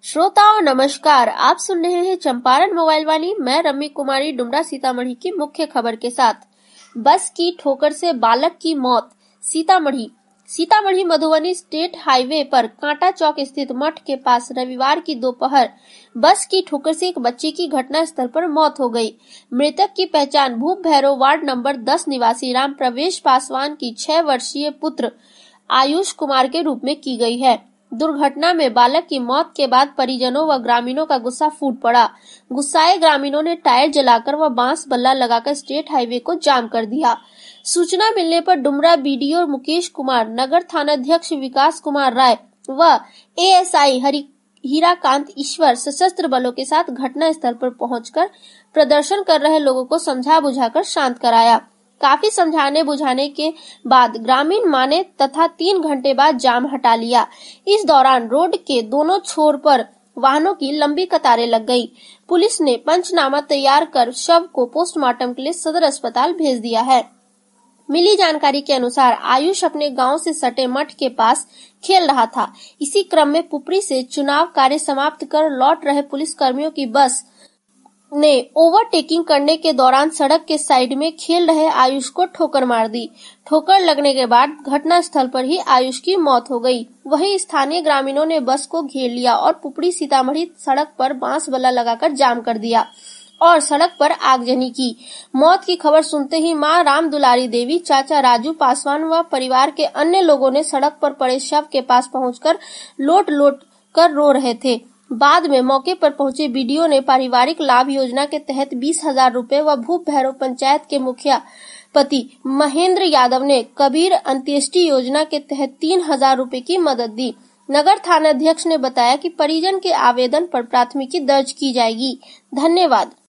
श्रोताओं नमस्कार, आप सुन रहे हैं चंपारण मोबाइल वाली। मैं रम्मी कुमारी डुमरा सीतामढ़ी की मुख्य खबर के साथ। बस की ठोकर से बालक की मौत। सीतामढ़ी मधुबनी स्टेट हाईवे पर कांटा चौक स्थित मठ के पास रविवार की दोपहर बस की ठोकर से एक बच्चे की घटना स्थल पर मौत हो गई। मृतक की पहचान भूप भैरव वार्ड नंबर 10 निवासी राम प्रवेश पासवान की 6 वर्षीय पुत्र आयुष कुमार के रूप में की गई है। दुर्घटना में बालक की मौत के बाद परिजनों व ग्रामीणों का गुस्सा फूट पड़ा। गुस्साए ग्रामीणों ने टायर जलाकर व बांस बल्ला लगाकर स्टेट हाईवे को जाम कर दिया। सूचना मिलने पर डुमरा बीडीओ मुकेश कुमार, नगर थानाध्यक्ष विकास कुमार राय व एएसआई हीराकांत ईश्वर सशस्त्र बलों के साथ घटना स्थल पर पहुंचकर प्रदर्शन कर रहे लोगों को समझा बुझाकर शांत कराया। काफी समझाने बुझाने के बाद ग्रामीण माने तथा 3 घंटे बाद जाम हटा लिया। इस दौरान रोड के दोनों छोर पर वाहनों की लंबी कतारें लग गई। पुलिस ने पंचनामा तैयार कर शव को पोस्टमार्टम के लिए सदर अस्पताल भेज दिया है। मिली जानकारी के अनुसार आयुष अपने गांव से सटे मठ के पास खेल रहा था। इसी क्रम में पुपरी से चुनाव कार्य समाप्त कर लौट रहे पुलिस कर्मियों की बस ने ओवरटेकिंग करने के दौरान सड़क के साइड में खेल रहे आयुष को ठोकर मार दी। ठोकर लगने के बाद घटना स्थल पर ही आयुष की मौत हो गई। वहीं स्थानीय ग्रामीणों ने बस को घेर लिया और पुपरी सीतामढ़ी सड़क पर बांस बल्ला लगाकर जाम कर दिया और सड़क पर आगजनी की। मौत की खबर सुनते ही मां राम दुलारी देवी, चाचा राजू पासवान व परिवार के अन्य लोगों ने सड़क पर पड़े शव के पास पहुंचकर लोट लोट कर रो रहे थे। बाद में मौके पर पहुंचे बीडीओ ने पारिवारिक लाभ योजना के तहत 20,000 रूपए व भूप भैरव पंचायत के मुखिया पति महेंद्र यादव ने कबीर अंत्येष्टि योजना के तहत 3,000 रूपए की मदद दी। नगर थानाध्यक्ष ने बताया कि परिजन के आवेदन पर प्राथमिकी दर्ज की जाएगी। धन्यवाद।